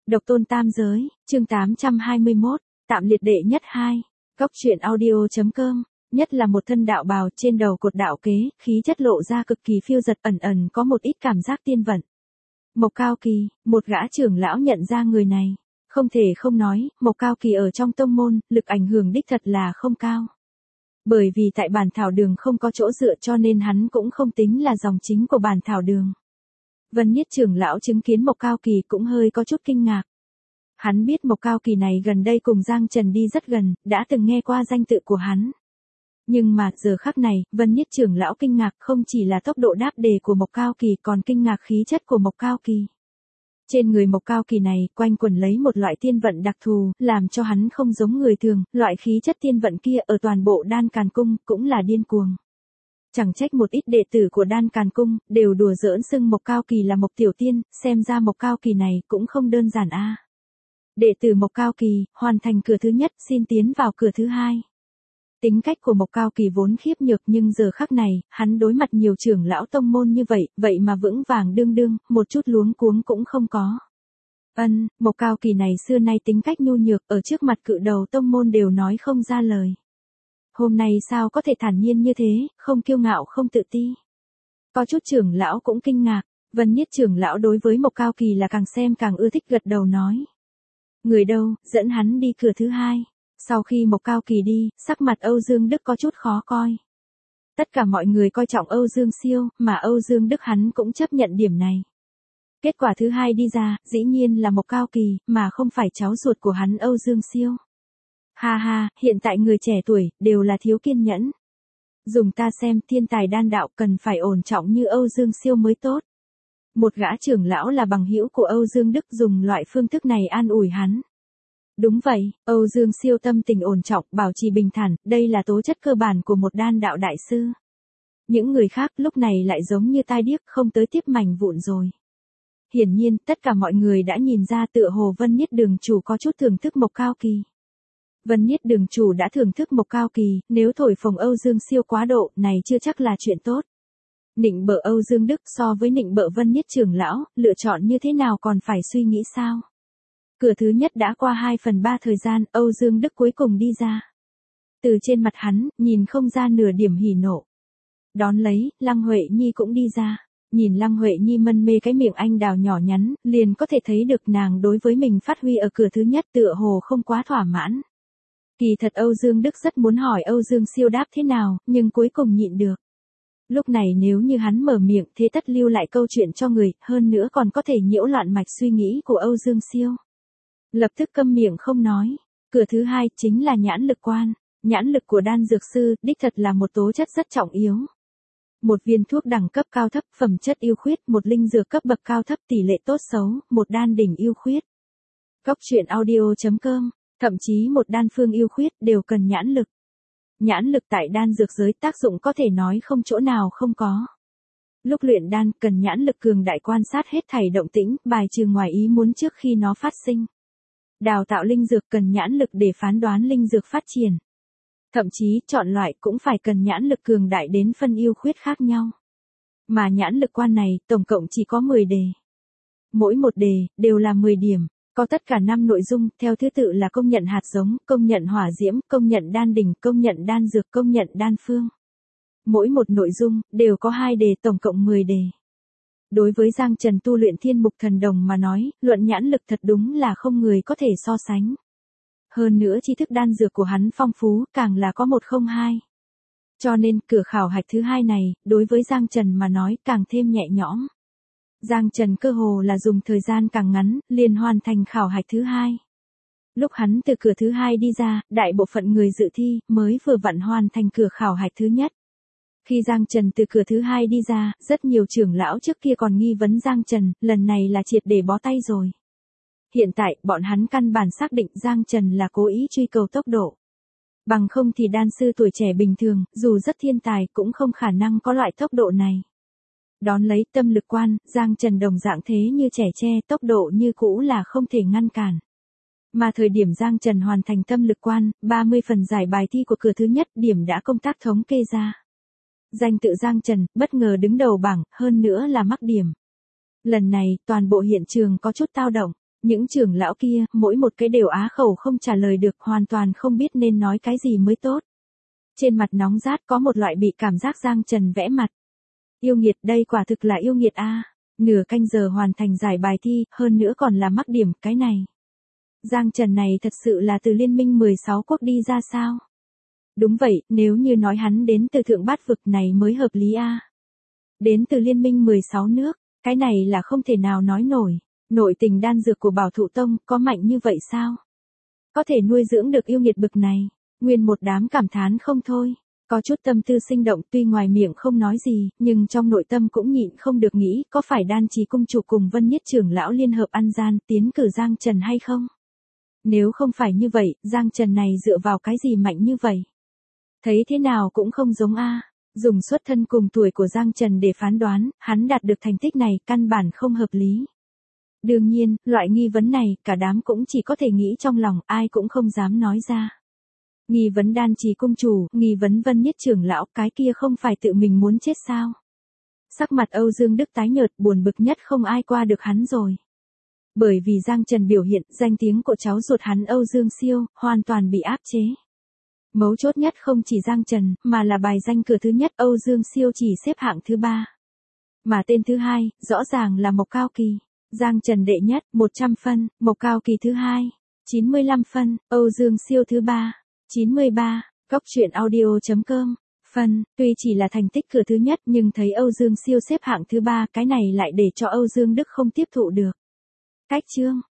Độc tôn tam giới, chương 821, tạm liệt đệ nhất 2. Góc truyện audio.com, nhất là một thân đạo bào trên đầu cột đạo kế, khí chất lộ ra cực kỳ phiêu dật ẩn ẩn có một ít cảm giác tiên vận. Mộc Cao Kỳ, một gã trưởng lão nhận ra người này. Không thể không nói, Mộc Cao Kỳ ở trong tông môn, lực ảnh hưởng đích thật là không cao. Bởi vì tại bản thảo đường không có chỗ dựa cho nên hắn cũng không tính là dòng chính của bản thảo đường. Vân Niết trưởng lão chứng kiến Mộc Cao Kỳ cũng hơi có chút kinh ngạc. Hắn biết Mộc Cao Kỳ này gần đây cùng Giang Trần đi rất gần, đã từng nghe qua danh tự của hắn. Nhưng mà giờ khắc này, Vân Niết trưởng lão kinh ngạc không chỉ là tốc độ đáp đề của Mộc Cao Kỳ còn kinh ngạc khí chất của Mộc Cao Kỳ. Trên người Mộc Cao Kỳ này quanh quẩn lấy một loại tiên vận đặc thù, làm cho hắn không giống người thường, loại khí chất tiên vận kia ở toàn bộ Đan Càn Cung cũng là điên cuồng. Chẳng trách một ít đệ tử của Đan Càn Cung đều đùa giỡn xưng Mộc Cao Kỳ là Mộc Tiểu Tiên, xem ra Mộc Cao Kỳ này cũng không đơn giản a. Đệ tử Mộc Cao Kỳ, hoàn thành cửa thứ nhất, xin tiến vào cửa thứ hai. Tính cách của Mộc Cao Kỳ vốn khiếp nhược nhưng giờ khắc này, hắn đối mặt nhiều trưởng lão tông môn như vậy mà vững vàng đương đương, một chút luống cuống cũng không có. Mộc Cao Kỳ này xưa nay tính cách nhu nhược, ở trước mặt cự đầu tông môn đều nói không ra lời. Hôm nay sao có thể thản nhiên như thế, không kiêu ngạo không tự ti. Có chút trưởng lão cũng kinh ngạc, Vân Niết trưởng lão đối với Mộc Cao Kỳ là càng xem càng ưa thích gật đầu nói. Người đâu, dẫn hắn đi cửa thứ hai. Sau khi Mộc Cao Kỳ đi, sắc mặt Âu Dương Đức có chút khó coi. Tất cả mọi người coi trọng Âu Dương Siêu, mà Âu Dương Đức hắn cũng chấp nhận điểm này. Kết quả thứ hai đi ra, dĩ nhiên là Mộc Cao Kỳ, mà không phải cháu ruột của hắn Âu Dương Siêu. Ha ha, hiện tại người trẻ tuổi, đều là thiếu kiên nhẫn. Dùng ta xem thiên tài đan đạo cần phải ổn trọng như Âu Dương Siêu mới tốt. Một gã trưởng lão là bằng hữu của Âu Dương Đức dùng loại phương thức này an ủi hắn. Đúng vậy, Âu Dương Siêu tâm tình ổn trọng, bảo trì bình thản, đây là tố chất cơ bản của một đan đạo đại sư. Những người khác lúc này lại giống như tai điếc không tới tiếp mảnh vụn rồi. Hiển nhiên, tất cả mọi người đã nhìn ra tựa hồ Vân Niết đường chủ có chút thưởng thức Mộc Cao Kỳ. Vân Niết đường chủ đã thưởng thức Mộc Cao Kỳ, nếu thổi phồng Âu Dương Siêu quá độ, này chưa chắc là chuyện tốt. Nịnh bợ Âu Dương Đức so với nịnh bợ Vân Niết trưởng lão, lựa chọn như thế nào còn phải suy nghĩ sao? Cửa thứ nhất đã qua 2/3 thời gian, Âu Dương Đức cuối cùng đi ra. Từ trên mặt hắn, nhìn không ra nửa điểm hỉ nộ. Đón lấy, Lăng Huệ Nhi cũng đi ra. Nhìn Lăng Huệ Nhi mân mê cái miệng anh đào nhỏ nhắn, liền có thể thấy được nàng đối với mình phát huy ở cửa thứ nhất tựa hồ không quá thỏa mãn. Kỳ thật Âu Dương Đức rất muốn hỏi Âu Dương Siêu đáp thế nào, nhưng cuối cùng nhịn được. Lúc này nếu như hắn mở miệng thế tất lưu lại câu chuyện cho người, hơn nữa còn có thể nhiễu loạn mạch suy nghĩ của Âu Dương Siêu. Lập tức câm miệng không nói. Cửa thứ hai chính là nhãn lực quan. Nhãn lực của đan dược sư, đích thật là một tố chất rất trọng yếu. Một viên thuốc đẳng cấp cao thấp, phẩm chất ưu khuyết, một linh dược cấp bậc cao thấp tỷ lệ tốt xấu, một đan đỉnh ưu khuyết. Góc truyện audio.com, thậm chí một đan phương ưu khuyết đều cần nhãn lực. Nhãn lực tại đan dược giới tác dụng có thể nói không chỗ nào không có. Lúc luyện đan cần nhãn lực cường đại quan sát hết thảy động tĩnh, bài trừ ngoài ý muốn trước khi nó phát sinh. Đào tạo linh dược cần nhãn lực để phán đoán linh dược phát triển. Thậm chí chọn loại cũng phải cần nhãn lực cường đại đến phân ưu khuyết khác nhau. Mà nhãn lực quan này tổng cộng chỉ có 10 đề. Mỗi một đề đều là 10 điểm, có tất cả 5 nội dung, theo thứ tự là công nhận hạt giống, công nhận hỏa diễm, công nhận đan đỉnh, công nhận đan dược, công nhận đan phương. Mỗi một nội dung đều có 2 đề, tổng cộng 10 đề. Đối với Giang Trần tu luyện Thiên Mục Thần Đồng mà nói, luận nhãn lực thật đúng là không người có thể so sánh. Hơn nữa tri thức đan dược của hắn phong phú, càng là có 102. Cho nên, cửa khảo hạch thứ hai này, đối với Giang Trần mà nói càng thêm nhẹ nhõm. Giang Trần cơ hồ là dùng thời gian càng ngắn, liền hoàn thành khảo hạch thứ hai. Lúc hắn từ cửa thứ hai đi ra, đại bộ phận người dự thi mới vừa vặn hoàn thành cửa khảo hạch thứ nhất. Khi Giang Trần từ cửa thứ hai đi ra, rất nhiều trưởng lão trước kia còn nghi vấn Giang Trần, lần này là triệt để bó tay rồi. Hiện tại, bọn hắn căn bản xác định Giang Trần là cố ý truy cầu tốc độ. Bằng không thì đan sư tuổi trẻ bình thường, dù rất thiên tài cũng không khả năng có loại tốc độ này. Đón lấy tâm lực quan, Giang Trần đồng dạng thế như trẻ tre, tốc độ như cũ là không thể ngăn cản. Mà thời điểm Giang Trần hoàn thành tâm lực quan, 30 phần giải bài thi của cửa thứ nhất điểm đã công tác thống kê ra. Danh tự Giang Trần, bất ngờ đứng đầu bảng, hơn nữa là mắc điểm. Lần này, toàn bộ hiện trường có chút tao động. Những trưởng lão kia, mỗi một cái đều á khẩu không trả lời được, hoàn toàn không biết nên nói cái gì mới tốt. Trên mặt nóng rát có một loại bị cảm giác Giang Trần vẽ mặt. Yêu nghiệt, đây quả thực là yêu nghiệt a. Nửa canh giờ hoàn thành giải bài thi, hơn nữa còn là mắc điểm, cái này. Giang Trần này thật sự là từ Liên minh 16 quốc đi ra sao? Đúng vậy, nếu như nói hắn đến từ Thượng Bát Vực này mới hợp lý a. Đến từ Liên minh 16 nước, cái này là không thể nào nói nổi. Nội tình đan dược của Bảo Thụ Tông có mạnh như vậy sao? Có thể nuôi dưỡng được yêu nghiệt bực này. Nguyên một đám cảm thán không thôi. Có chút tâm tư sinh động, tuy ngoài miệng không nói gì, nhưng trong nội tâm cũng nhịn không được nghĩ có phải Đan Trì cung chủ cùng Vân Nhất trưởng lão liên hợp ăn gian tiến cử Giang Trần hay không? Nếu không phải như vậy, Giang Trần này dựa vào cái gì mạnh như vậy? Thấy thế nào cũng không giống a. Dùng xuất thân cùng tuổi của Giang Trần để phán đoán, hắn đạt được thành tích này căn bản không hợp lý. Đương nhiên, loại nghi vấn này, cả đám cũng chỉ có thể nghĩ trong lòng, ai cũng không dám nói ra. Nghi vấn Đan Trì cung chủ, nghi vấn Vân Nhất trưởng lão, cái kia không phải tự mình muốn chết sao? Sắc mặt Âu Dương Đức tái nhợt, buồn bực nhất không ai qua được hắn rồi. Bởi vì Giang Trần biểu hiện, danh tiếng của cháu ruột hắn Âu Dương Siêu, hoàn toàn bị áp chế. Mấu chốt nhất không chỉ Giang Trần, mà là bài danh cửa thứ nhất Âu Dương Siêu chỉ xếp hạng thứ 3. Mà tên thứ hai, rõ ràng là Mộc Cao Kỳ. Giang Trần đệ nhất, 100 phân, Mộc Cao Kỳ thứ hai, 95 phân, Âu Dương Siêu thứ 3, 93, Cóc truyện audio.com. Phân, tuy chỉ là thành tích cửa thứ nhất nhưng thấy Âu Dương Siêu xếp hạng thứ 3, cái này lại để cho Âu Dương Đức không tiếp thụ được. Cách chương